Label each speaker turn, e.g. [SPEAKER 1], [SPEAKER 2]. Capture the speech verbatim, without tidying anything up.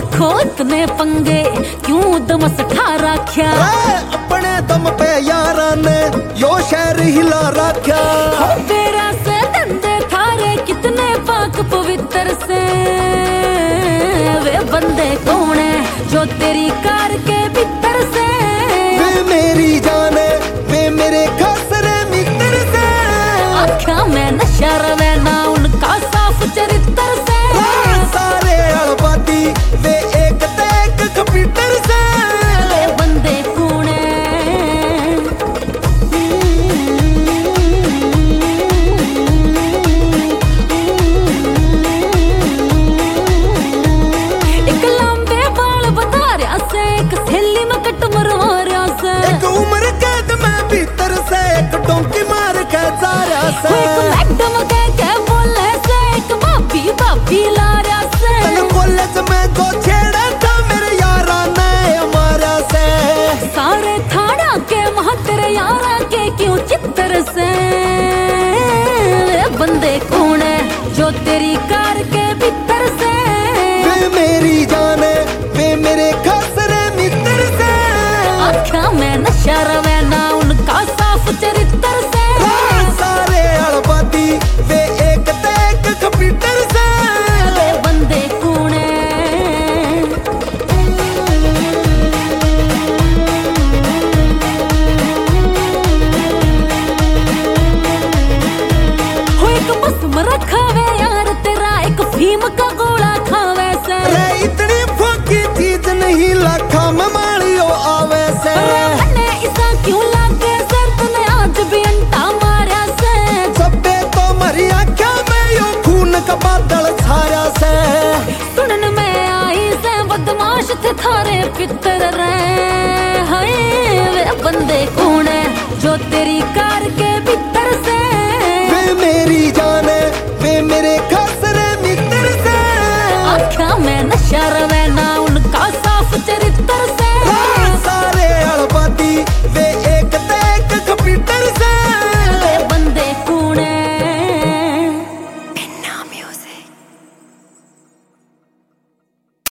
[SPEAKER 1] रखो इतने पंगे, क्यों दमस ठा रख्या?
[SPEAKER 2] अपने दम पे यारा ने यो शहर हिला रख्या।
[SPEAKER 1] तेरा से धंधे थारे कितने पाक पवित्र से, वे बंदे कौन है जो तेरी कार के भीतर से?
[SPEAKER 2] वे मेरी जान है, वे मेरे खासरे मित्र से।
[SPEAKER 1] आख्या में नशा रवे ना उनका साफ चरित्र से।
[SPEAKER 2] सारे अड़बादी वे एक तैक कंप्यूटर से।
[SPEAKER 1] वे बंदे कौन है? एक लंबे बाल बता रहा से, एक थैली में कट मरवा रहा से।
[SPEAKER 2] एक उम्र कैद में भीतर से, एक डोंकी मार के जा रहा से।
[SPEAKER 1] एक मैडम कह के बोले से, एक भाभी भाभी ला रहा से।
[SPEAKER 2] कॉलेज में जो छेड़ा था मेरे यारा ने हमारा से।
[SPEAKER 1] सारे थाना के वहाँ तेरे यारा के क्यों चित्र से? वे बंदे कौन है जो तेरी कार के भीतर से?
[SPEAKER 2] वे मेरी जान है, वे मेरे खासरे मित्र से।
[SPEAKER 1] आख्या में नशा रवे ना उनका साफ चरित्र से।
[SPEAKER 2] सारे अड़बादी वे एक तैक कंप्यूटर से।
[SPEAKER 1] वे बंदे कौन है? हो एक बस में रखा वे यार तेरा, एक भीम का गोला खावे से।
[SPEAKER 2] रे इतनी फोकी चीज नहीं लाखा में मारियो आवे से।
[SPEAKER 1] मने इसा क्यों लागे सर तने आज भी अंटा मारा से?
[SPEAKER 2] सबे तो मरी आख्या में यो खून का बादल छाया से।
[SPEAKER 1] सुनन में आई से बदमाश थे थारे पितर रे। हाय वे बंदे कौन है जो तेरी कार के